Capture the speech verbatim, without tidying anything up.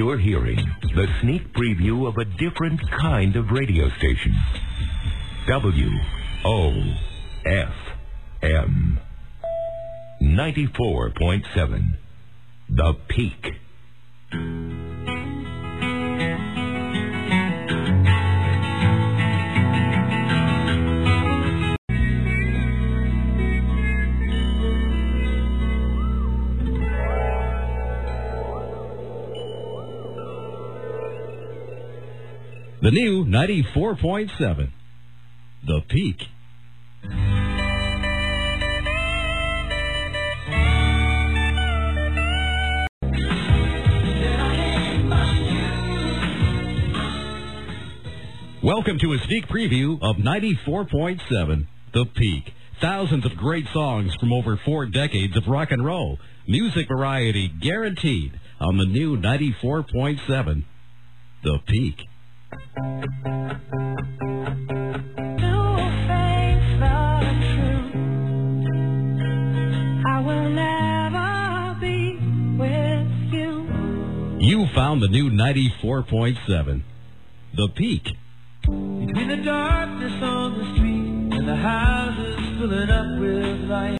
You're hearing the sneak preview of a different kind of radio station. W O F M ninety-four point seven. The Peak. The new ninety-four point seven, The Peak. Welcome to a sneak preview of ninety-four point seven, The Peak. Thousands of great songs from over four decades of rock and roll. Music variety guaranteed on the new ninety-four point seven, The Peak. You found the new ninety-four point seven, The Peak. Between the darkness on the street and the houses filling up with light.